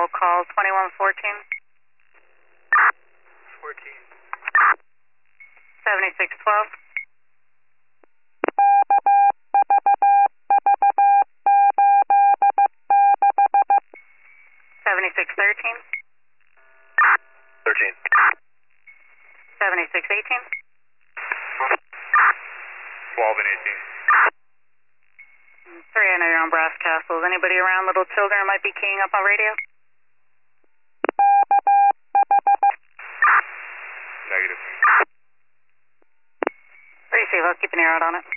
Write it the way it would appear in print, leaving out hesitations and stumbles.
roll call 2114. 14. 7612. 7613. 13. 7618. 12 and 18. 3, I know you're on Brass Castles. Anybody around Little Children might be keying up on radio? Negative. Pretty safe. I'll keep an ear out on it.